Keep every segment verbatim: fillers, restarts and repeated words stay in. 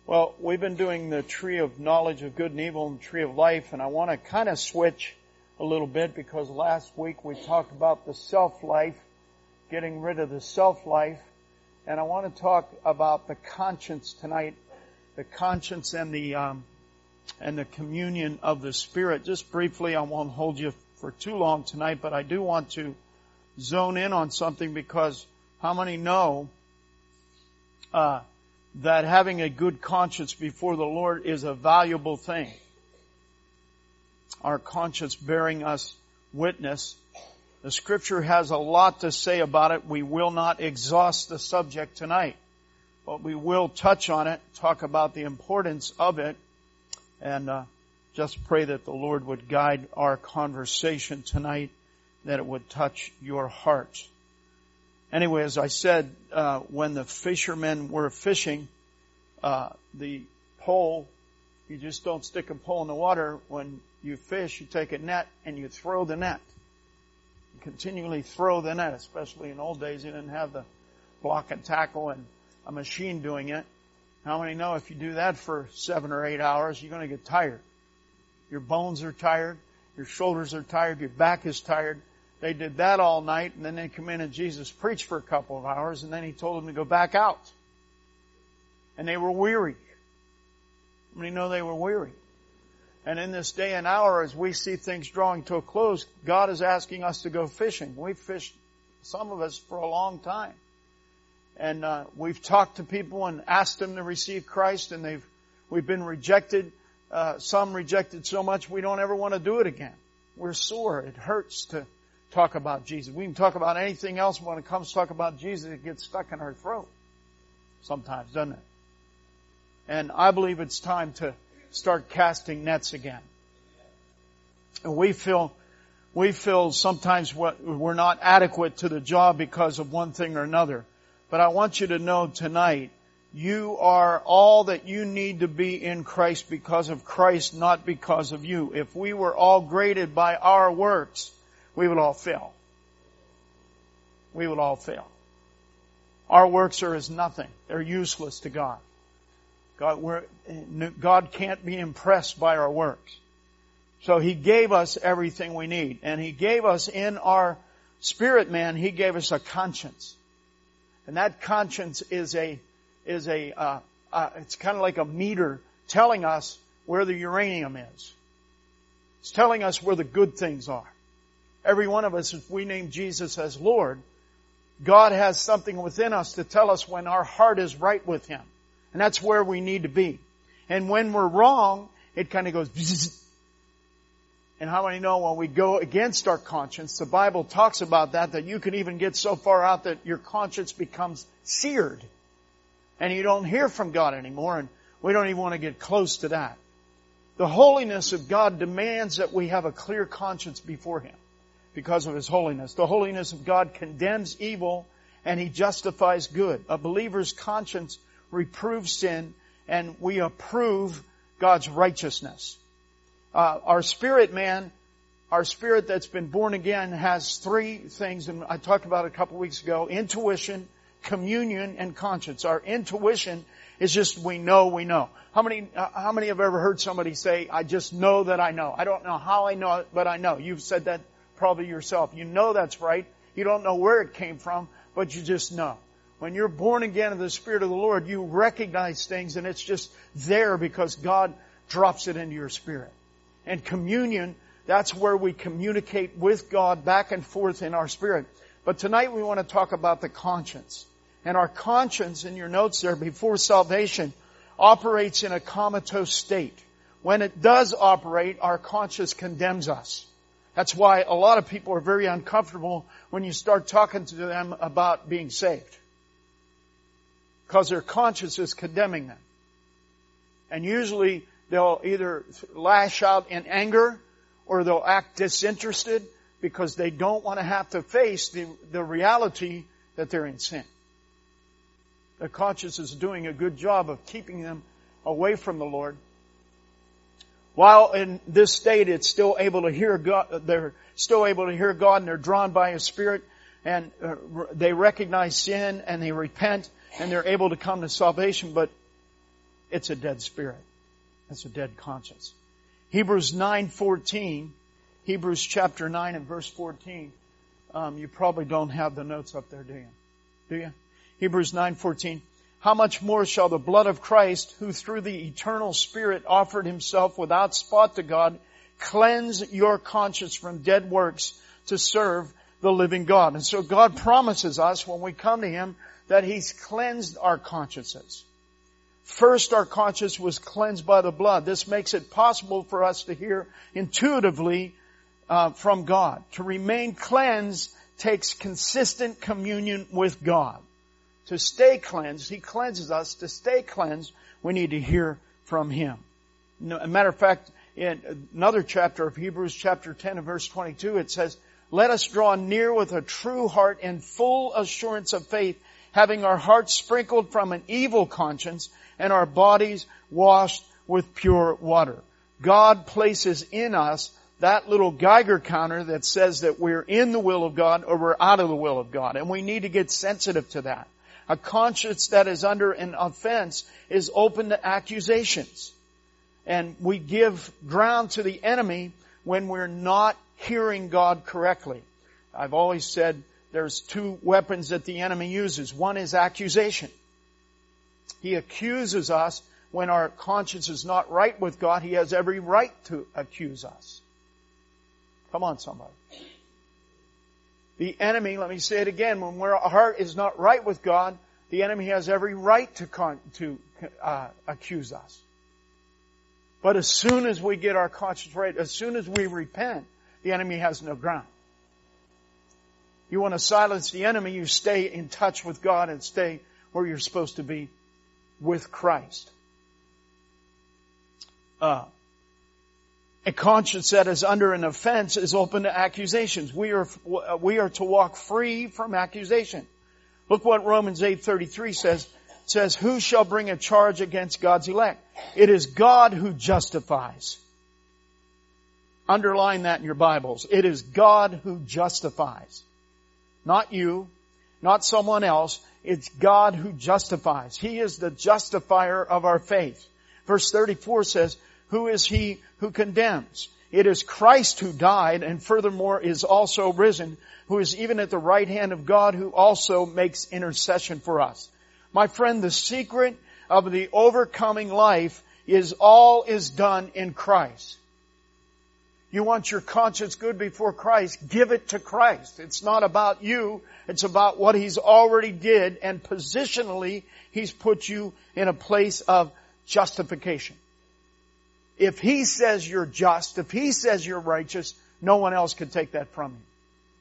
Well, we've been doing the tree of knowledge of good and evil and the tree of life, and I want to kind of switch a little bit because last week we talked about the self-life, getting rid of the self-life, and I want to talk about the conscience tonight, the conscience and the um, and the communion of the Spirit. Just briefly, I won't hold you for too long tonight, but I do want to zone in on something because how many know uh that having a good conscience before the Lord is a valuable thing? Our conscience bearing us witness. The Scripture has a lot to say about it. We will not exhaust the subject tonight, but we will touch on it, talk about the importance of it, and uh, just pray that the Lord would guide our conversation tonight, that it would touch your heart. Anyway, as I said, uh, when the fishermen were fishing, uh, the pole, you just don't stick a pole in the water. When you fish, you take a net and you throw the net. You continually throw the net, especially in old days. You didn't have the block and tackle and a machine doing it. How many know if you do that for seven or eight hours, you're going to get tired? Your bones are tired, your shoulders are tired, your back is tired. They did that all night, and then they come in and Jesus preached for a couple of hours, and then He told them to go back out. And they were weary. How many know they were weary? And in this day and hour, as we see things drawing to a close, God is asking us to go fishing. We've fished, some of us, for a long time. And uh, we've talked to people and asked them to receive Christ, and they've we've been rejected. Uh, some rejected so much we don't ever want to do it again. We're sore. It hurts to talk about Jesus. We can talk about anything else, but when it comes to talk about Jesus, it gets stuck in our throat sometimes, doesn't it? And I believe it's time to start casting nets again. And we feel, we feel sometimes we're not adequate to the job because of one thing or another. But I want you to know tonight, you are all that you need to be in Christ because of Christ, not because of you. If we were all graded by our works, we would all fail. We would all fail. Our works are as nothing. They're useless to God. God, we're, God can't be impressed by our works. So He gave us everything we need. And He gave us in our spirit man, He gave us a conscience. And that conscience is a, is a, uh, uh, it's kind of like a meter telling us where the uranium is. It's telling us where the good things are. Every one of us, if we name Jesus as Lord, God has something within us to tell us when our heart is right with Him. And that's where we need to be. And when we're wrong, it kind of goes bzzz. And how many know when we go against our conscience, the Bible talks about that, that you can even get so far out that your conscience becomes seared. And you don't hear from God anymore, and we don't even want to get close to that. The holiness of God demands that we have a clear conscience before Him because of His holiness. The holiness of God condemns evil and He justifies good. A believer's conscience reproves sin and we approve God's righteousness. Uh, our spirit man, our spirit that's been born again has three things, and I talked about it a couple weeks ago: intuition, communion, and conscience. Our intuition is just we know we know. How many, how many have ever heard somebody say, I just know that I know? I don't know how I know it, but I know. You've said that probably yourself. You know that's right. You don't know where it came from, but you just know. When you're born again of the Spirit of the Lord, you recognize things and it's just there because God drops it into your spirit. And communion, that's where we communicate with God back and forth in our spirit. But tonight we want to talk about the conscience. And our conscience, in your notes there, before salvation, operates in a comatose state. When it does operate, our conscience condemns us. That's why a lot of people are very uncomfortable when you start talking to them about being saved. Because their conscience is condemning them. And usually they'll either lash out in anger or they'll act disinterested because they don't want to have to face the, the reality that they're in sin. Their conscience is doing a good job of keeping them away from the Lord. While in this state it's still able to hear God, they're still able to hear God and they're drawn by His Spirit and they recognize sin and they repent and they're able to come to salvation. But It's a dead spirit. It's a dead conscience. Hebrews nine fourteen, Hebrews chapter nine and verse fourteen. Um, you probably don't have the notes up there, do you? Do you? Hebrews nine fourteen. How much more shall the blood of Christ, who through the eternal Spirit offered Himself without spot to God, cleanse your conscience from dead works to serve the living God? And so God promises us when we come to Him that He's cleansed our consciences. First, our conscience was cleansed by the blood. This makes it possible for us to hear intuitively uh, from God. To remain cleansed takes consistent communion with God. To stay cleansed, He cleanses us. To stay cleansed, we need to hear from Him. As a matter of fact, in another chapter of Hebrews, chapter ten and verse twenty-two, it says, let us draw near with a true heart and full assurance of faith, having our hearts sprinkled from an evil conscience and our bodies washed with pure water. God places in us that little Geiger counter that says that we're in the will of God or we're out of the will of God. And we need to get sensitive to that. A conscience that is under an offense is open to accusations. And we give ground to the enemy when we're not hearing God correctly. I've always said there's two weapons that the enemy uses. One is accusation. He accuses us when our conscience is not right with God. He has every right to accuse us. Come on, somebody. The enemy, let me say it again, when our heart is not right with God, the enemy has every right to con- to uh, accuse us. But as soon as we get our conscience right, as soon as we repent, the enemy has no ground. You want to silence the enemy, you stay in touch with God and stay where you're supposed to be with Christ. Uh, a conscience that is under an offense is open to accusations. We are, we are to walk free from accusation. Look what Romans eight thirty-three says. It says, who shall bring a charge against God's elect? It is God who justifies. Underline that in your Bibles. It is God who justifies. Not you, not someone else. It's God who justifies. He is the justifier of our faith. Verse thirty-four says, who is He who condemns? It is Christ who died and furthermore is also risen, who is even at the right hand of God, who also makes intercession for us. My friend, the secret of the overcoming life is all is done in Christ. You want your conscience good before Christ, give it to Christ. It's not about you. It's about what He's already did, and positionally, He's put you in a place of justification. If He says you're just, if He says you're righteous, no one else can take that from you.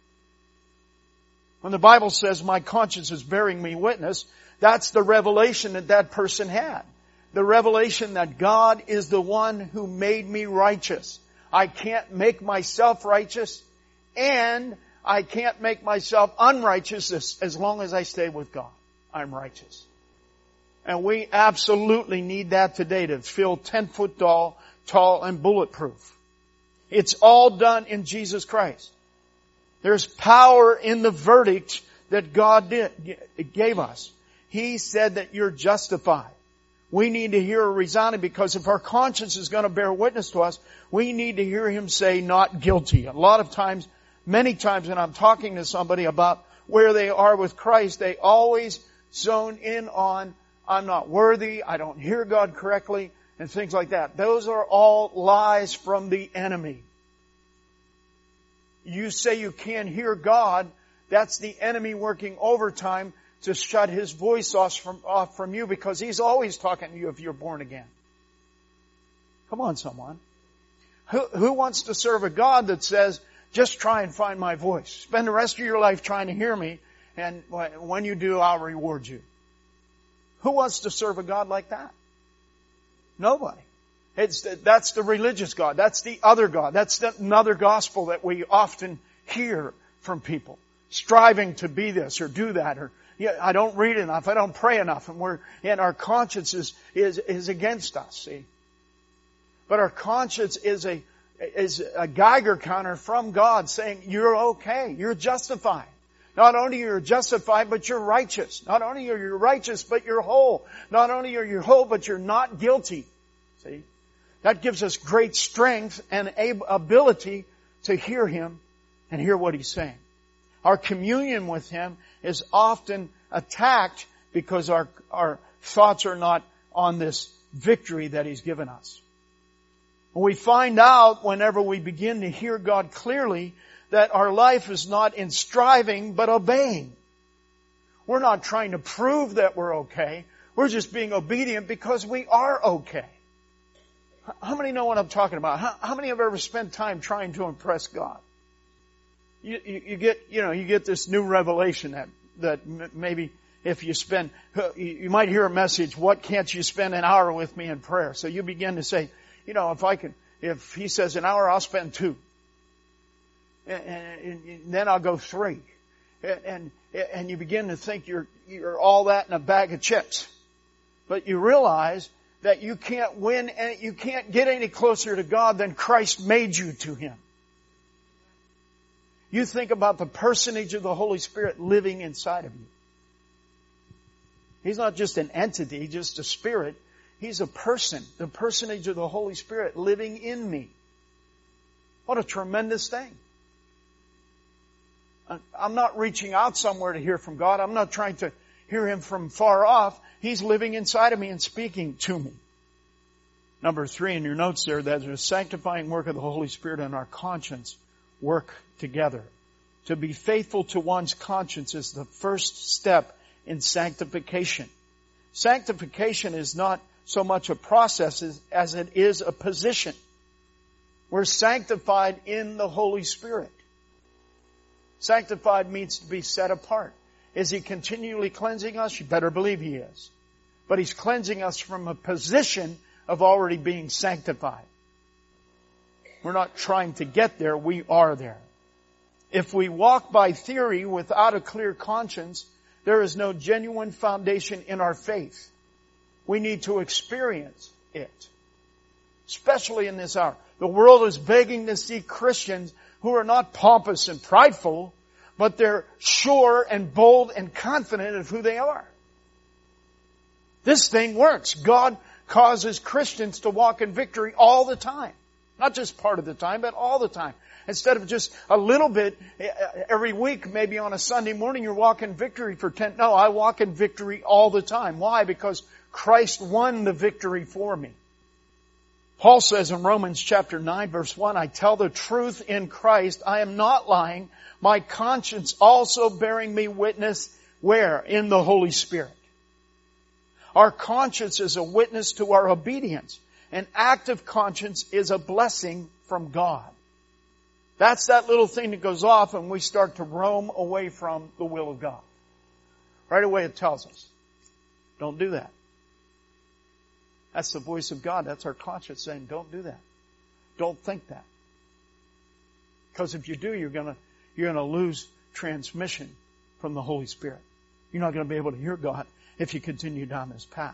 When the Bible says, my conscience is bearing me witness, that's the revelation that that person had. The revelation that God is the one who made me righteous. I can't make myself righteous, and I can't make myself unrighteous as, as long as I stay with God. I'm righteous. And we absolutely need that today to feel ten foot tall, tall and bulletproof. It's all done in Jesus Christ. There's power in the verdict that God did, gave us. He said that you're justified. We need to hear a resounding, because if our conscience is going to bear witness to us, we need to hear Him say not guilty. A lot of times, many times when I'm talking to somebody about where they are with Christ, they always zone in on, I'm not worthy, I don't hear God correctly, and things like that. Those are all lies from the enemy. You say you can't hear God, that's the enemy working overtime to shut His voice off from, off from you, because He's always talking to you if you're born again. Come on, someone. Who, who wants to serve a God that says, just try and find my voice. Spend the rest of your life trying to hear me, and when you do, I'll reward you. Who wants to serve a God like that? Nobody. It's the, that's the religious God. That's the other God. That's the, another gospel that we often hear from people. Striving to be this or do that, or yeah, I don't read enough, I don't pray enough, and we're and our conscience is is, is against us. See, but our conscience is a is a Geiger counter from God saying you're okay, you're justified. Not only are you justified, but you're righteous. Not only are you righteous, but you're whole. Not only are you whole, but you're not guilty. See? That gives us great strength and ability to hear Him and hear what He's saying. Our communion with Him is often attacked because our, our thoughts are not on this victory that He's given us. We find out whenever we begin to hear God clearly that our life is not in striving but obeying. We're not trying to prove that we're okay. We're just being obedient because we are okay. How many know what I'm talking about? How, how many have ever spent time trying to impress God? You, you, you get, you know, you get this new revelation that, that m- maybe if you spend, you might hear a message, what can't you spend an hour with me in prayer? So you begin to say, you know, if I can, if He says an hour, I'll spend two. And, and, and then I'll go three. And, and, and you begin to think you're, you're all that in a bag of chips. But you realize that you can't win and you can't get any closer to God than Christ made you to Him. You think about the personage of the Holy Spirit living inside of you. He's not just an entity, just a spirit. He's a person, the personage of the Holy Spirit living in me. What a tremendous thing. I'm not reaching out somewhere to hear from God. I'm not trying to hear Him from far off. He's living inside of me and speaking to me. Number three in your notes there, that the sanctifying work of the Holy Spirit and our conscience work together. To be faithful to one's conscience is the first step in sanctification. Sanctification is not so much a process as, as it is a position. We're sanctified in the Holy Spirit. Sanctified means to be set apart. Is He continually cleansing us? You better believe He is. But He's cleansing us from a position of already being sanctified. We're not trying to get there, we are there. If we walk by theory without a clear conscience, there is no genuine foundation in our faith. We need to experience it. Especially in this hour. The world is begging to see Christians who are not pompous and prideful, but they're sure and bold and confident of who they are. This thing works. God causes Christians to walk in victory all the time. Not just part of the time, but all the time. Instead of just a little bit every week, maybe on a Sunday morning, you're walking victory for ten. No, I walk in victory all the time. Why? Because Christ won the victory for me. Paul says in Romans chapter nine verse one, I tell the truth in Christ, I am not lying, my conscience also bearing me witness, where? In the Holy Spirit. Our conscience is a witness to our obedience. An active conscience is a blessing from God. That's that little thing that goes off and we start to roam away from the will of God. Right away it tells us, don't do that. That's the voice of God. That's our conscience saying, don't do that. Don't think that. Because if you do, you're gonna, you're gonna lose transmission from the Holy Spirit. You're not gonna be able to hear God if you continue down this path.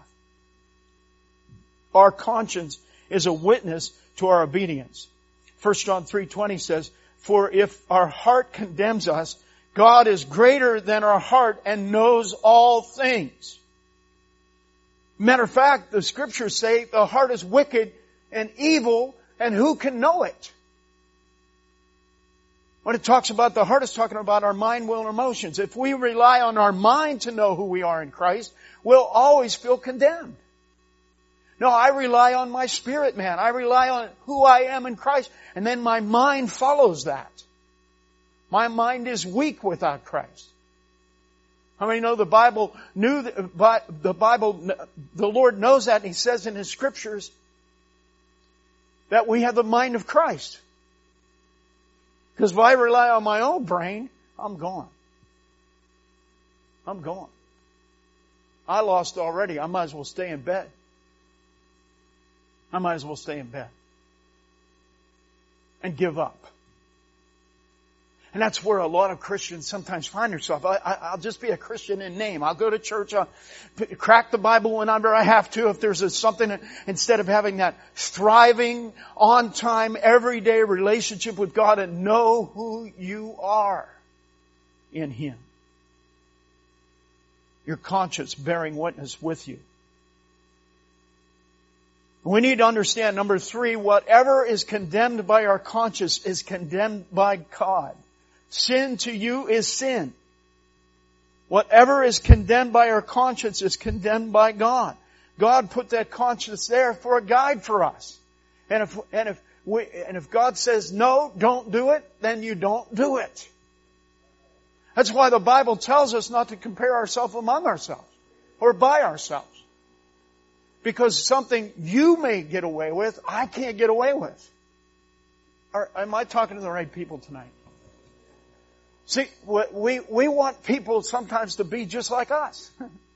Our conscience is a witness to our obedience. First John three twenty says, for if our heart condemns us, God is greater than our heart and knows all things. Matter of fact, the scriptures say the heart is wicked and evil, and who can know it? When it talks about the heart, it's talking about our mind, will, and emotions. If we rely on our mind to know who we are in Christ, we'll always feel condemned. No, I rely on my spirit, man. I rely on who I am in Christ. And then my mind follows that. My mind is weak without Christ. How many know the Bible knew that, the Bible, the Lord knows that, and He says in His scriptures that we have the mind of Christ. Because if I rely on my own brain, I'm gone. I'm gone. I lost already. I might as well stay in bed. I might as well stay in bed and give up. And that's where a lot of Christians sometimes find themselves. I, I, I'll just be a Christian in name. I'll go to church. I'll crack the Bible whenever I have to. If there's a, something, instead of having that thriving, on time, everyday relationship with God and know who you are in Him. Your conscience bearing witness with you. We need to understand, number three, whatever is condemned by our conscience is condemned by God. Sin to you is sin. Whatever is condemned by our conscience is condemned by God. God put that conscience there for a guide for us. And if, and if we, and if God says, no, don't do it, then you don't do it. That's why the Bible tells us not to compare ourselves among ourselves or by ourselves. Because something you may get away with, I can't get away with. Or, am I talking to the right people tonight? See, we, we want people sometimes to be just like us.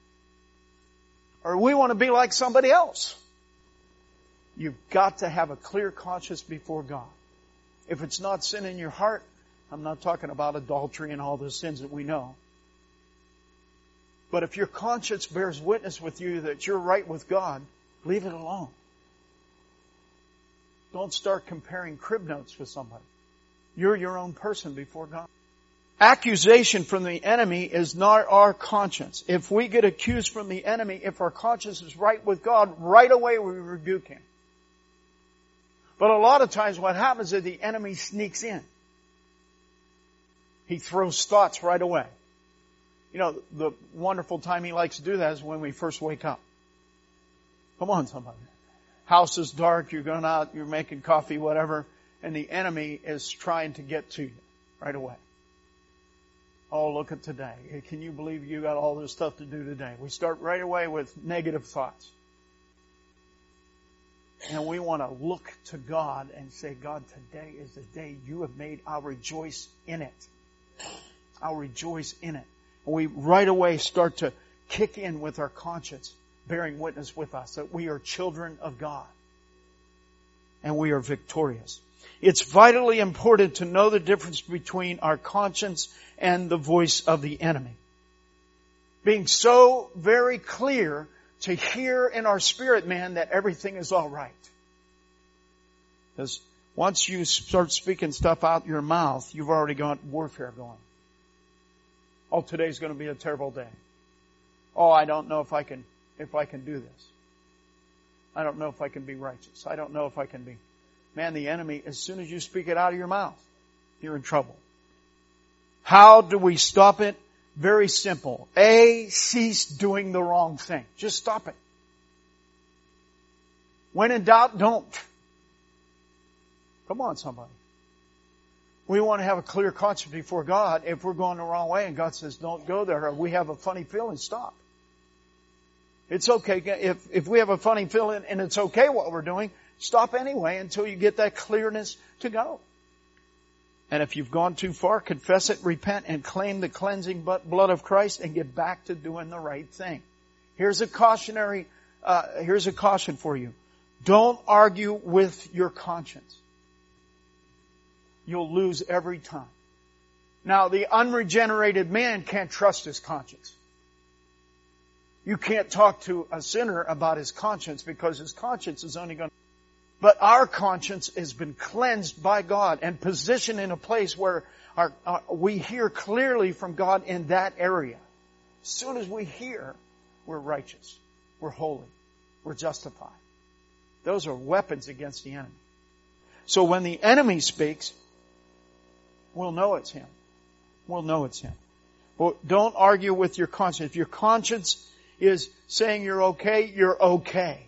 Or we want to be like somebody else. You've got to have a clear conscience before God. If it's not sin in your heart, I'm not talking about adultery and all the sins that we know. But if your conscience bears witness with you that you're right with God, leave it alone. Don't start comparing crib notes with somebody. You're your own person before God. Accusation from the enemy is not our conscience. If we get accused from the enemy, if our conscience is right with God, right away we rebuke him. But a lot of times what happens is the enemy sneaks in. He throws thoughts right away. You know, the wonderful time he likes to do that is when we first wake up. Come on, somebody. House is dark, you're going out, you're making coffee, whatever, and the enemy is trying to get to you right away. Oh, look at today. Can you believe you got all this stuff to do today? We start right away with negative thoughts. And we want to look to God and say, God, today is the day you have made. I'll rejoice in it. I'll rejoice in it. And we right away start to kick in with our conscience, bearing witness with us that we are children of God. And we are victorious. It's vitally important to know the difference between our conscience and the voice of the enemy. Being so very clear to hear in our spirit man that everything is all right. Because once you start speaking stuff out your mouth, you've already got warfare going. Oh, today's going to be a terrible day. Oh, I don't know if I can, if I can do this. I don't know if I can be righteous. I don't know if I can be. Man, the enemy, as soon as you speak it out of your mouth, you're in trouble. How do we stop it? Very simple. A, cease doing the wrong thing. Just stop it. When in doubt, don't. Come on, somebody. We want to have a clear conscience before God. If we're going the wrong way and God says, don't go there, or we have a funny feeling, stop. It's okay. If, if we have a funny feeling and it's okay what we're doing, stop anyway until you get that clearness to go. And if you've gone too far, confess it, repent, and claim the cleansing blood of Christ and get back to doing the right thing. Here's a cautionary, uh, here's a caution for you. Don't argue with your conscience. You'll lose every time. Now, the unregenerated man can't trust his conscience. You can't talk to a sinner about his conscience because his conscience is only going to... But our conscience has been cleansed by God and positioned in a place where our, our, we hear clearly from God in that area. As soon as we hear, we're righteous. We're holy. We're justified. Those are weapons against the enemy. So when the enemy speaks, we'll know it's him. We'll know it's him. But don't argue with your conscience. If your conscience is saying you're okay, you're okay.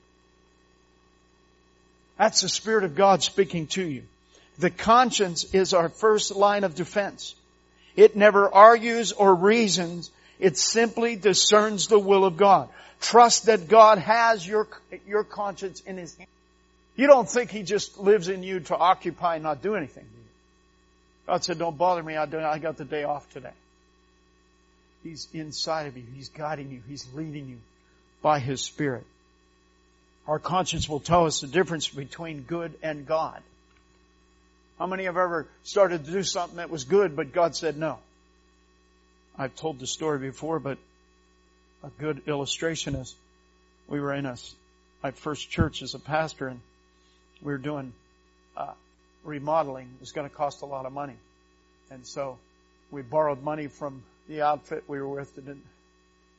That's the Spirit of God speaking to you. The conscience is our first line of defense. It never argues or reasons. It simply discerns the will of God. Trust that God has your, your conscience in His hand. You don't think He just lives in you to occupy and not do anything. God said, don't bother me. I got the day off today. He's inside of you. He's guiding you. He's leading you by His Spirit. Our conscience will tell us the difference between good and God. How many have ever started to do something that was good, but God said no? I've told the story before, but a good illustration is we were in a, my first church as a pastor, and we were doing uh, remodeling. It was going to cost a lot of money. And so we borrowed money from the outfit we were with that didn't,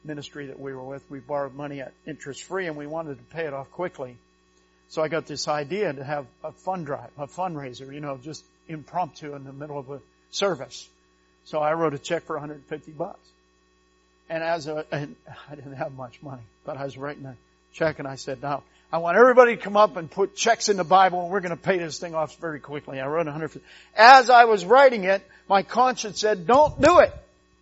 ministry that we were with. We borrowed money at interest free and we wanted to pay it off quickly. So I got this idea to have a fund drive, a fundraiser, you know, just impromptu in the middle of a service. So I wrote a check for one hundred fifty bucks. And as a, and I didn't have much money, but I was writing a check and I said, now, I want everybody to come up and put checks in the Bible and we're going to pay this thing off very quickly. I wrote one hundred fifty. As I was writing it, my conscience said, don't do it.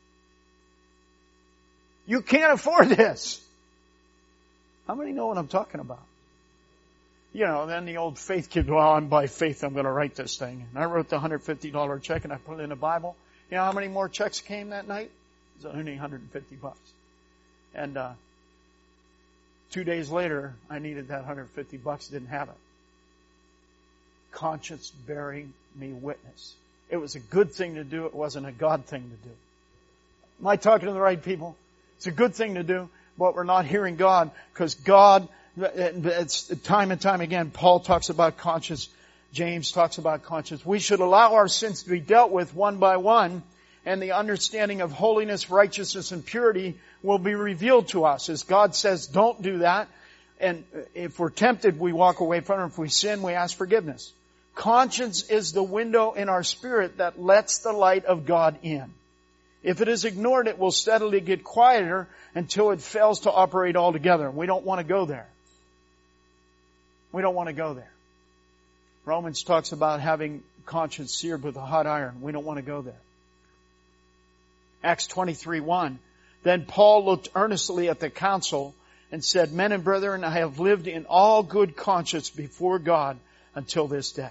You can't afford this. How many know what I'm talking about? You know, then the old faith kid, well, I'm by faith, I'm going to write this thing. And I wrote the one hundred fifty dollars check and I put it in the Bible. You know how many more checks came that night? It was only one hundred fifty bucks. And, uh, two days later, I needed that one hundred fifty bucks, didn't have it. Conscience bearing me witness. It was a good thing to do, it wasn't a God thing to do. Am I talking to the right people? It's a good thing to do, but we're not hearing God, because God, it's time and time again, Paul talks about conscience, James talks about conscience. We should allow our sins to be dealt with one by one, and the understanding of holiness, righteousness, and purity will be revealed to us. As God says, don't do that. And if we're tempted, we walk away from it. If we sin, we ask forgiveness. Conscience is the window in our spirit that lets the light of God in. If it is ignored, it will steadily get quieter until it fails to operate altogether. We don't want to go there. We don't want to go there. Romans talks about having conscience seared with a hot iron. We don't want to go there. Acts twenty-three one. Then Paul looked earnestly at the council and said, men and brethren, I have lived in all good conscience before God until this day.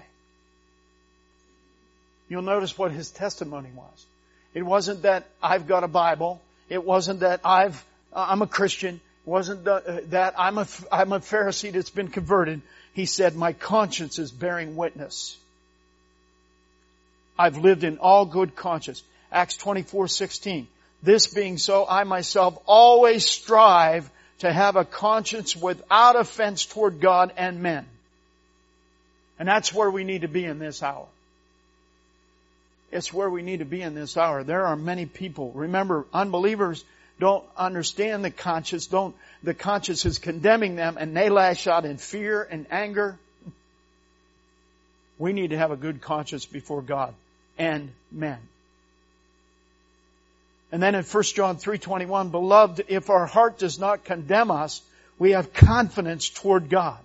You'll notice what his testimony was. It wasn't that I've got a Bible. It wasn't that I've, I'm a Christian. It wasn't that I'm a, I'm a Pharisee that's been converted. He said, my conscience is bearing witness. I've lived in all good conscience. Acts twenty-four sixteen. This being so, I myself always strive to have a conscience without offense toward God and men. And that's where we need to be in this hour. It's where we need to be in this hour. There are many people. Remember, unbelievers don't understand the conscience. Don't, the conscience is condemning them and they lash out in fear and anger. We need to have a good conscience before God and men. And then in First John three twenty-one, beloved, if our heart does not condemn us, we have confidence toward God.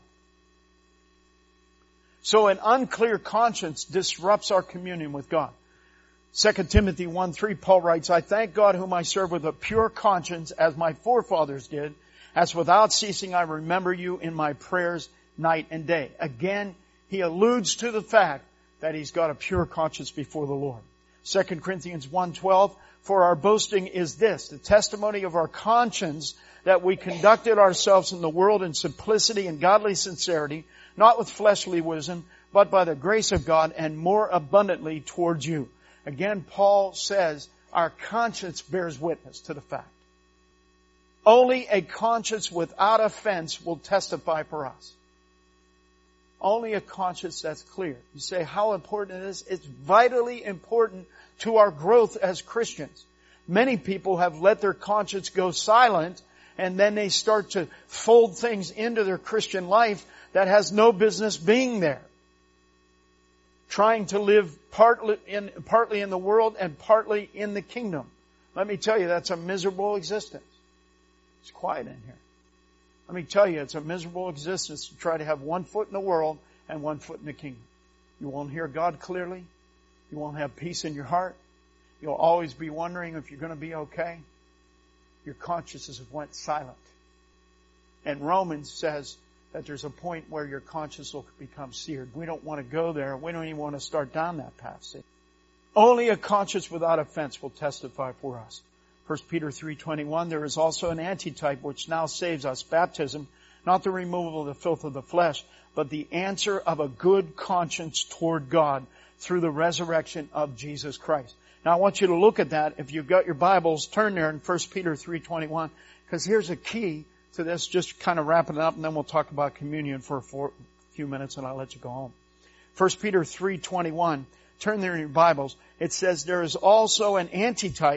So an unclear conscience disrupts our communion with God. Second Timothy one three, Paul writes, I thank God whom I serve with a pure conscience, as my forefathers did, as without ceasing I remember you in my prayers night and day. Again, he alludes to the fact that he's got a pure conscience before the Lord. Second Corinthians one twelve, for our boasting is this, the testimony of our conscience, that we conducted ourselves in the world in simplicity and godly sincerity, not with fleshly wisdom, but by the grace of God, and more abundantly towards you. Again, Paul says our conscience bears witness to the fact. Only a conscience without offense will testify for us. Only a conscience that's clear. You say, how important it is? It's vitally important to our growth as Christians. Many people have let their conscience go silent, and then they start to fold things into their Christian life that has no business being there. Trying to live partly in, partly in the world and partly in the kingdom. Let me tell you, that's a miserable existence. It's quiet in here. Let me tell you, it's a miserable existence to try to have one foot in the world and one foot in the kingdom. You won't hear God clearly. You won't have peace in your heart. You'll always be wondering if you're going to be okay. Your consciences have went silent. And Romans says that there's a point where your conscience will become seared. We don't want to go there. We don't even want to start down that path. See? Only a conscience without offense will testify for us. First Peter three twenty-one, there is also an antitype which now saves us, baptism, not the removal of the filth of the flesh, but the answer of a good conscience toward God through the resurrection of Jesus Christ. Now I want you to look at that. If you've got your Bibles, turn there in First Peter three twenty-one, because here's a key to this, just kind of wrapping it up, and then we'll talk about communion for a few minutes, and I'll let you go home. First Peter three twenty-one, turn there in your Bibles. It says, there is also an antitype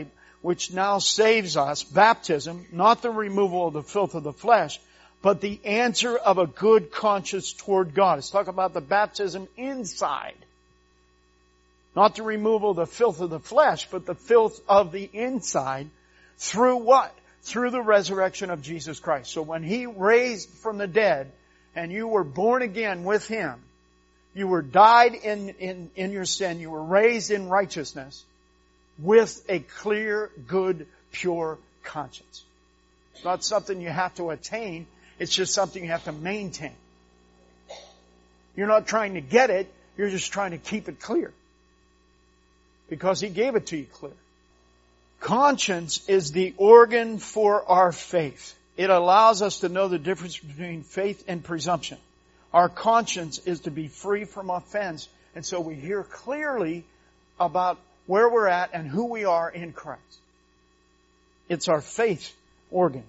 which now saves us, baptism, not the removal of the filth of the flesh, but the answer of a good conscience toward God. It's talking about the baptism inside. Not the removal of the filth of the flesh, but the filth of the inside. Through what? Through the resurrection of Jesus Christ. So when He raised from the dead, and you were born again with Him, you were died in, in, in your sin, you were raised in righteousness, with a clear, good, pure conscience. It's not something you have to attain. It's just something you have to maintain. You're not trying to get it. You're just trying to keep it clear. Because He gave it to you clear. Conscience is the organ for our faith. It allows us to know the difference between faith and presumption. Our conscience is to be free from offense. And so we hear clearly about where we're at and who we are in Christ. It's our faith organ.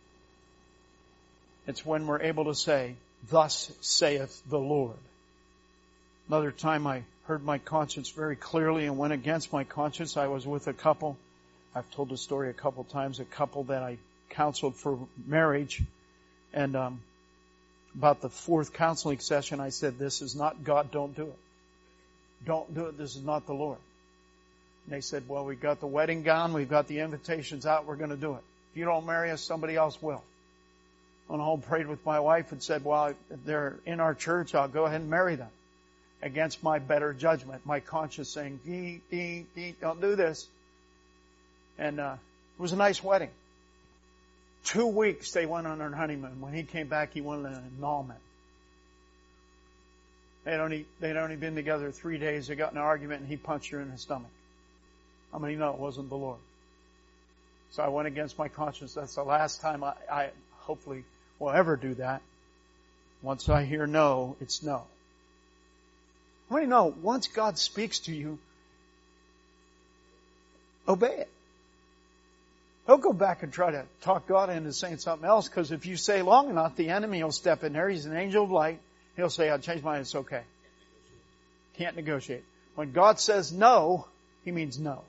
It's when we're able to say, "Thus saith the Lord." Another time I heard my conscience very clearly and went against my conscience. I was with a couple. I've told the story a couple times. A couple that I counseled for marriage. And um, about the fourth counseling session, I said, "This is not God. Don't do it. Don't do it. This is not the Lord." And they said, "Well, we've got the wedding gown. We've got the invitations out. We're going to do it. If you don't marry us, somebody else will." Went home, prayed with my wife, and said, "Well, if they're in our church, I'll go ahead and marry them." Against my better judgment, my conscience saying, "Dee, dee, dee, don't do this." And uh, it was a nice wedding. Two weeks they went on their honeymoon. When he came back, he wanted an annulment. They'd only, they'd only been together three days. They got in an argument, and he punched her in the stomach. How many know it wasn't the Lord? So I went against my conscience. That's the last time I, I hopefully will ever do that. Once I hear no, it's no. How many know once God speaks to you, obey it? Don't go back and try to talk God into saying something else, because if you say long enough, the enemy will step in there. He's an angel of light. He'll say, "I'll change my mind. It's okay." Can't negotiate. When God says no, He means no.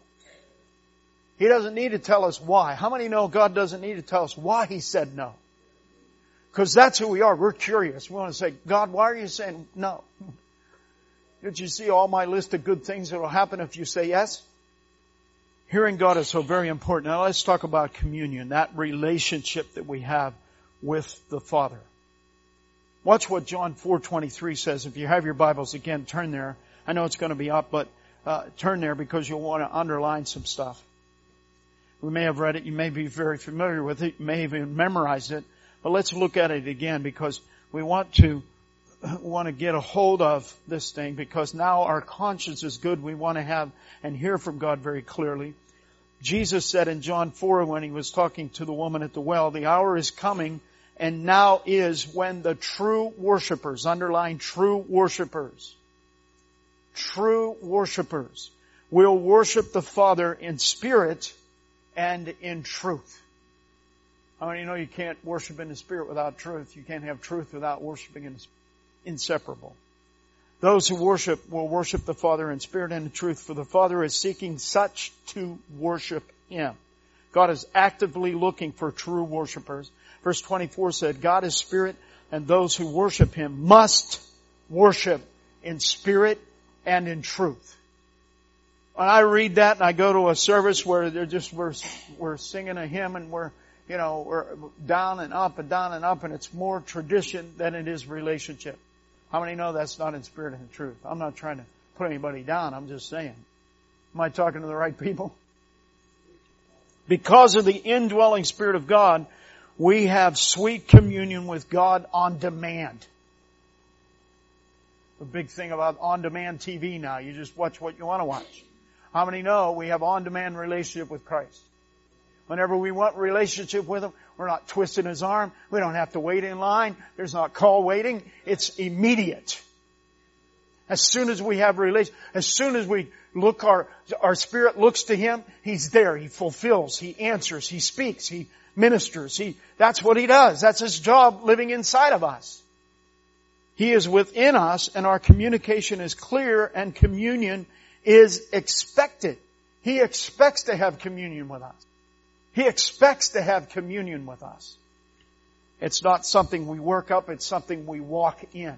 He doesn't need to tell us why. How many know God doesn't need to tell us why He said no? Because that's who we are. We're curious. We want to say, "God, why are you saying no? Did you see all my list of good things that will happen if you say yes?" Hearing God is so very important. Now let's talk about communion, that relationship that we have with the Father. Watch what John four twenty-three says. If you have your Bibles, again, turn there. I know it's going to be up, but uh, turn there because you'll want to underline some stuff. We may have read it. You may be very familiar with it. You may have even memorized it. But let's look at it again, because we want to want to get a hold of this thing, because now our conscience is good. We want to have and hear from God very clearly. Jesus said in John four, when He was talking to the woman at the well, "The hour is coming, and now is, when the true worshipers," underline true worshipers, true worshipers, "will worship the Father in spirit and in truth." How many know you can't worship in the Spirit without truth? You can't have truth without worshiping in the Spirit. Inseparable. "Those who worship will worship the Father in spirit and in truth, for the Father is seeking such to worship Him." God is actively looking for true worshipers. Verse twenty-four said, "God is spirit, and those who worship Him must worship in spirit and in truth." When I read that and I go to a service where they're just, we're, we're singing a hymn and we're, you know, we're down and up and down and up, and it's more tradition than it is relationship. How many know that's not in spirit and in truth? I'm not trying to put anybody down. I'm just saying. Am I talking to the right people? Because of the indwelling Spirit of God, we have sweet communion with God on demand. The big thing about on-demand T V now, you just watch what you want to watch. How many know we have on-demand relationship with Christ? Whenever we want relationship with Him, we're not twisting His arm. We don't have to wait in line. There's not call waiting. It's immediate. As soon as we have relation, as soon as we look, our, our spirit looks to Him, He's there. He fulfills. He answers. He speaks. He ministers. He, that's what He does. That's His job living inside of us. He is within us, and our communication is clear, and communion is expected. He expects to have communion with us. He expects to have communion with us. It's not something we work up, it's something we walk in.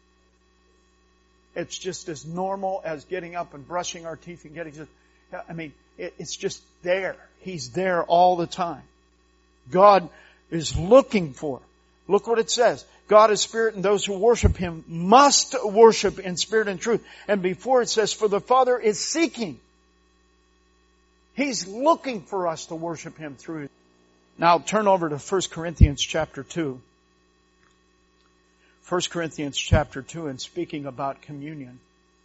It's just as normal as getting up and brushing our teeth and getting... I mean, it's just there. He's there all the time. God is looking for. Look what it says. God is spirit, and those who worship Him must worship in spirit and truth. And before it says, for the Father is seeking. He's looking for us to worship Him through it. Now turn over to First Corinthians chapter two. First Corinthians chapter two, and speaking about communion.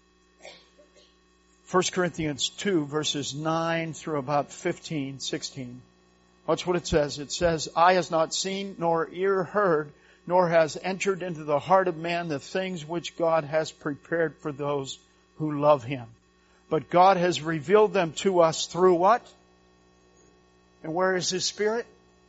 First Corinthians two, verses nine through about fifteen, sixteen. Watch what it says. It says, eye has not seen, nor ear heard, nor has entered into the heart of man the things which God has prepared for those who love Him. But God has revealed them to us through what? And where is His Spirit?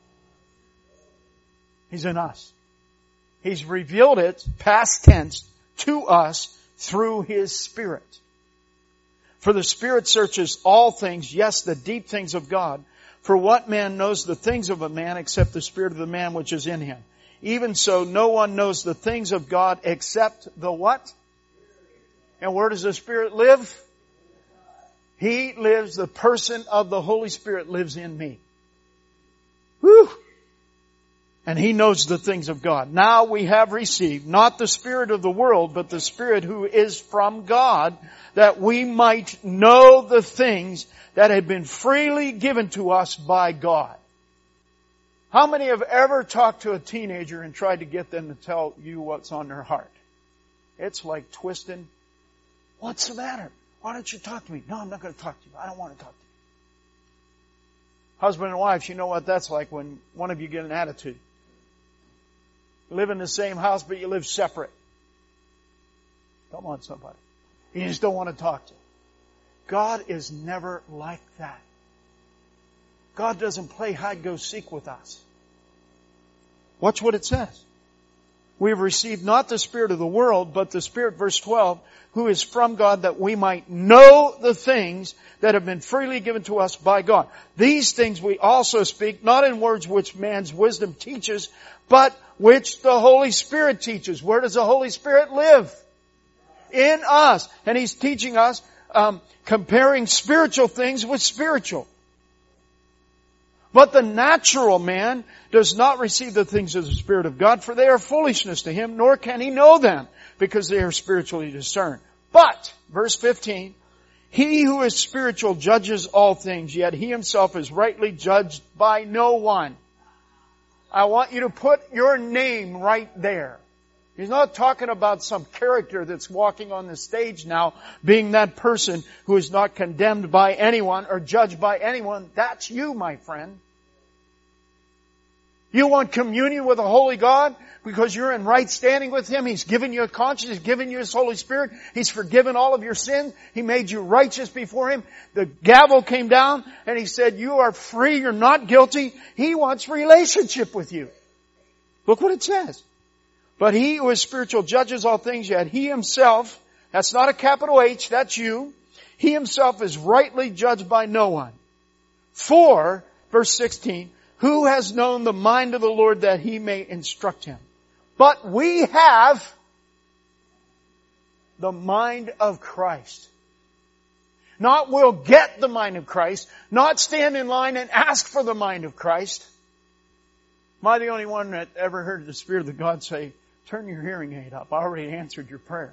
He's in us. He's revealed it, past tense, to us through His Spirit. For the Spirit searches all things, yes, the deep things of God. For what man knows the things of a man except the spirit of the man which is in him? Even so, no one knows the things of God except the what? And where does the Spirit live? He lives, the person of the Holy Spirit lives in me. Whew! And He knows the things of God. Now we have received not the spirit of the world, but the Spirit who is from God, that we might know the things that have been freely given to us by God. How many have ever talked to a teenager and tried to get them to tell you what's on their heart? It's like twisting. What's the matter? Why don't you talk to me? No, I'm not going to talk to you. I don't want to talk to you. Husband and wife, you know what that's like when one of you get an attitude. You live in the same house, but you live separate. Come on, somebody. You just don't want to talk to you. God is never like that. God doesn't play hide-go-seek with us. Watch what it says. We have received not the spirit of the world, but the Spirit, verse twelve, who is from God, that we might know the things that have been freely given to us by God. These things we also speak, not in words which man's wisdom teaches, but which the Holy Spirit teaches. Where does the Holy Spirit live? In us. And He's teaching us, um, comparing spiritual things with spiritual. But the natural man does not receive the things of the Spirit of God, for they are foolishness to him, nor can he know them, because they are spiritually discerned. But, verse fifteen, he who is spiritual judges all things, yet he himself is rightly judged by no one. I want you to put your name right there. He's not talking about some character that's walking on the stage now, being that person who is not condemned by anyone or judged by anyone. That's you, my friend. You want communion with a holy God because you're in right standing with Him. He's given you a conscience. He's given you His Holy Spirit. He's forgiven all of your sins. He made you righteous before Him. The gavel came down and He said, you are free. You're not guilty. He wants relationship with you. Look what it says. But he who is spiritual judges all things, yet he himself, that's not a capital H, that's you, he himself is rightly judged by no one. For, verse sixteen, who has known the mind of the Lord that He may instruct him? But we have the mind of Christ. Not we'll get the mind of Christ, not stand in line and ask for the mind of Christ. Am I the only one that ever heard the Spirit of God say, turn your hearing aid up. I already answered your prayer.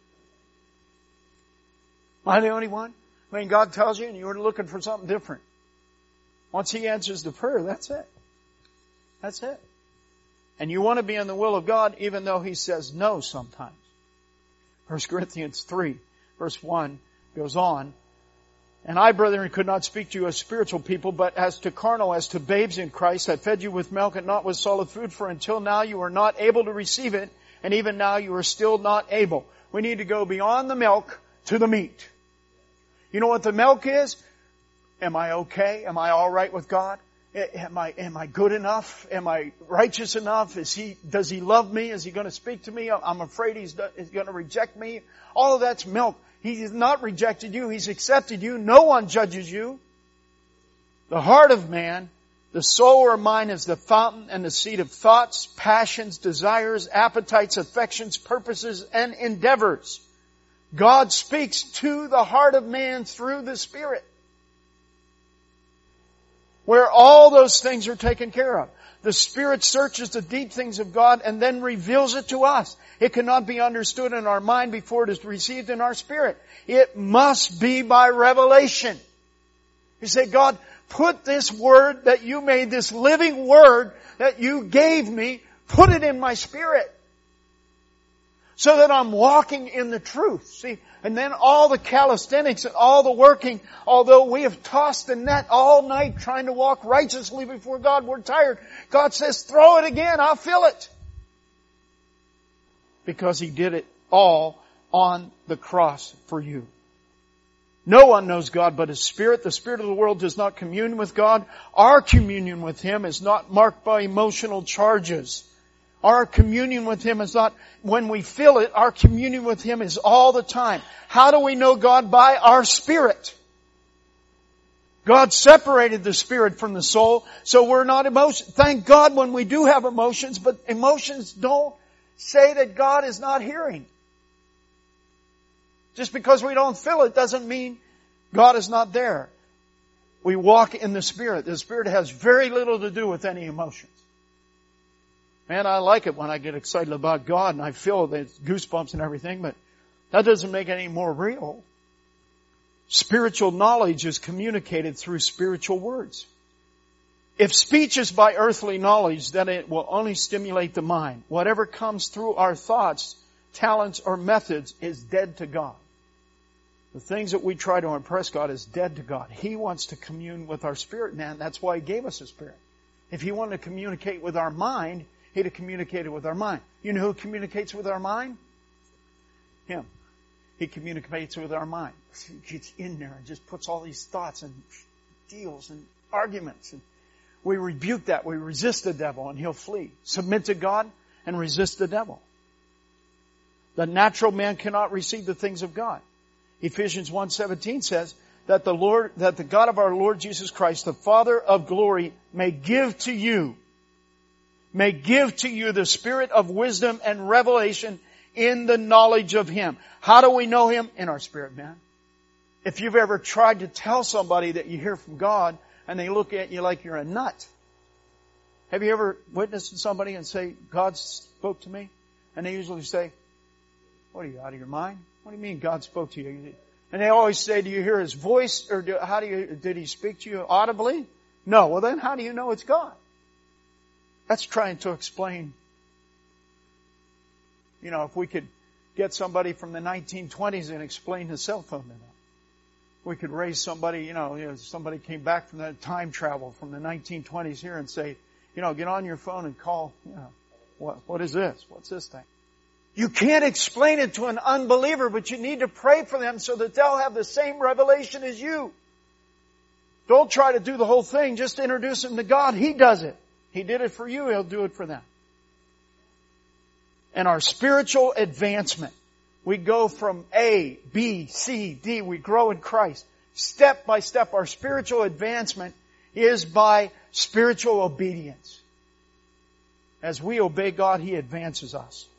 Am I the only one? I mean, God tells you and you're looking for something different. Once He answers the prayer, that's it. That's it. And you want to be in the will of God even though He says no sometimes. First Corinthians three, verse one goes on. And I, brethren, could not speak to you as spiritual people, but as to carnal, as to babes in Christ, that fed you with milk and not with solid food, for until now you are not able to receive it, and even now you are still not able. We need to go beyond the milk to the meat. You know what the milk is? Am I okay? Am I all right with God? Am I, am I good enough? Am I righteous enough? Is he, does He love me? Is He going to speak to me? I'm afraid He's, he's going to reject me. All of that's milk. He has not rejected you. He's accepted you. No one judges you. The heart of man, the soul or mind, is the fountain and the seat of thoughts, passions, desires, appetites, affections, purposes, and endeavors. God speaks to the heart of man through the Spirit, where all those things are taken care of. The Spirit searches the deep things of God and then reveals it to us. It cannot be understood in our mind before it is received in our spirit. It must be by revelation. You say, God, put this word that you made, this living word that you gave me, put it in my spirit, so that I'm walking in the truth. See, and then all the calisthenics and all the working, although we have tossed the net all night trying to walk righteously before God, we're tired. God says, throw it again, I'll fill it. Because He did it all on the cross for you. No one knows God but His Spirit. The spirit of the world does not commune with God. Our communion with Him is not marked by emotional charges. Our communion with Him is not, when we feel it, our communion with Him is all the time. How do we know God? By our spirit. God separated the spirit from the soul, so we're not emotional. Thank God when we do have emotions, but emotions don't say that God is not hearing. Just because we don't feel it doesn't mean God is not there. We walk in the Spirit. The Spirit has very little to do with any emotions. Man, I like it when I get excited about God and I feel the goosebumps and everything, but that doesn't make it any more real. Spiritual knowledge is communicated through spiritual words. If speech is by earthly knowledge, then it will only stimulate the mind. Whatever comes through our thoughts, talents, or methods is dead to God. The things that we try to impress God is dead to God. He wants to commune with our spirit, man. That's why He gave us a spirit. If He wanted to communicate with our mind, He'd have communicated with our mind. You know who communicates with our mind? Him. He communicates with our mind. He gets in there and just puts all these thoughts and deals and arguments. And we rebuke that. We resist the devil and he'll flee. Submit to God and resist the devil. The natural man cannot receive the things of God. Ephesians one seventeen says that the Lord, that the God of our Lord Jesus Christ, the Father of glory, may give to you, may give to you the spirit of wisdom and revelation in the knowledge of Him. How do we know Him? In our spirit, man. If you've ever tried to tell somebody that you hear from God and they look at you like you're a nut. Have you ever witnessed to somebody and say, God spoke to me? And they usually say, what are you, out of your mind? What do you mean God spoke to you? And they always say, do you hear His voice? Or do, how do you, did He speak to you audibly? No. Well then how do you know it's God? That's trying to explain. You know, if we could get somebody from the nineteen twenties and explain the cell phone to them. We could raise somebody, you know, you know, somebody came back from that time travel from the nineteen twenties here and say, you know, get on your phone and call, you know, what, what is this? What's this thing? You can't explain it to an unbeliever, but you need to pray for them so that they'll have the same revelation as you. Don't try to do the whole thing. Just introduce them to God. He does it. He did it for you. He'll do it for them. And our spiritual advancement. We go from A, B, C, D. We grow in Christ. Step by step, our spiritual advancement is by spiritual obedience. As we obey God, He advances us.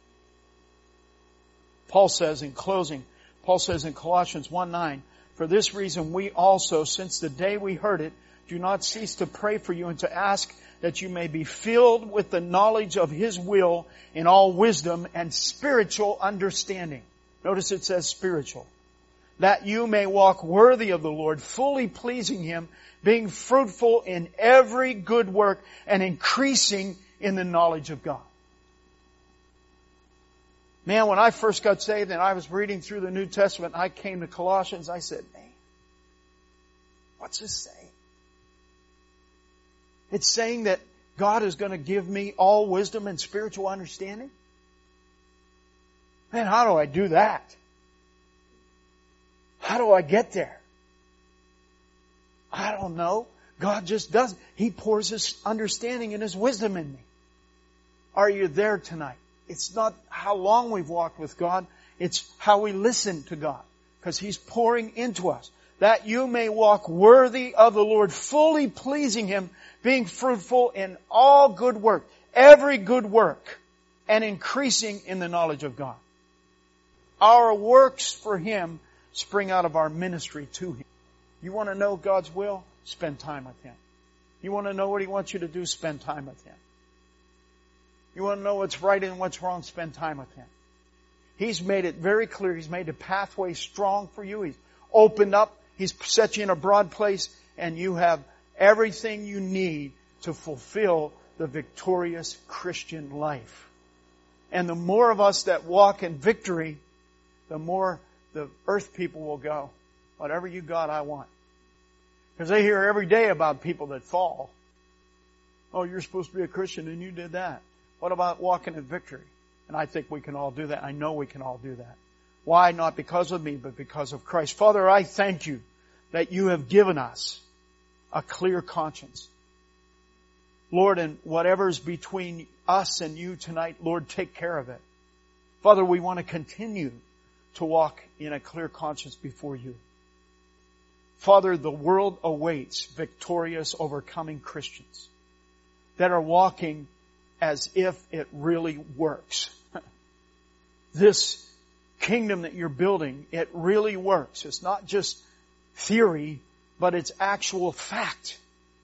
Paul says in closing, Paul says in Colossians one nine, for this reason we also, since the day we heard it, do not cease to pray for you and to ask that you may be filled with the knowledge of His will in all wisdom and spiritual understanding. Notice it says spiritual. That you may walk worthy of the Lord, fully pleasing Him, being fruitful in every good work and increasing in the knowledge of God. Man, when I first got saved and I was reading through the New Testament, I came to Colossians, I said, man, what's this saying? It's saying that God is going to give me all wisdom and spiritual understanding? Man, how do I do that? How do I get there? I don't know. God just does. He pours His understanding and His wisdom in me. Are you there tonight? It's not how long we've walked with God. It's how we listen to God. Because He's pouring into us. That you may walk worthy of the Lord, fully pleasing Him, being fruitful in all good work, every good work, and increasing in the knowledge of God. Our works for Him spring out of our ministry to Him. You want to know God's will? Spend time with Him. You want to know what He wants you to do? Spend time with Him. You want to know what's right and what's wrong? Spend time with Him. He's made it very clear. He's made the pathway strong for you. He's opened up. He's set you in a broad place, and you have everything you need to fulfill the victorious Christian life. And the more of us that walk in victory, the more the earth people will go, whatever you got, I want. Because they hear every day about people that fall. Oh, you're supposed to be a Christian and you did that. What about walking in victory? And I think we can all do that. I know we can all do that. Why? Not because of me, but because of Christ. Father, I thank You that You have given us a clear conscience. Lord, and whatever's between us and You tonight, Lord, take care of it. Father, we want to continue to walk in a clear conscience before You. Father, the world awaits victorious, overcoming Christians that are walking as if it really works. This kingdom that You're building, it really works. It's not just theory, but it's actual fact.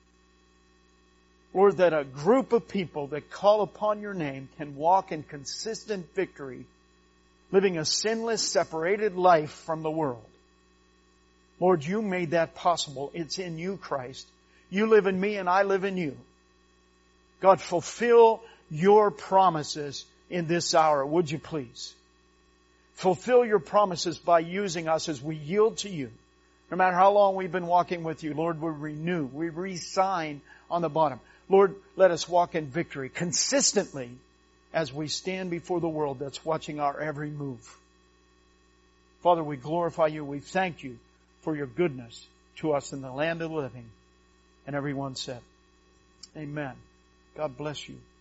Lord, that a group of people that call upon Your name can walk in consistent victory, living a sinless, separated life from the world. Lord, You made that possible. It's in You, Christ. You live in me and I live in You. God, fulfill Your promises in this hour, would You please? Fulfill Your promises by using us as we yield to You. No matter how long we've been walking with You, Lord, we renew, we re-sign on the bottom. Lord, let us walk in victory consistently as we stand before the world that's watching our every move. Father, we glorify You. We thank You for Your goodness to us in the land of the living. And everyone said, Amen. God bless you.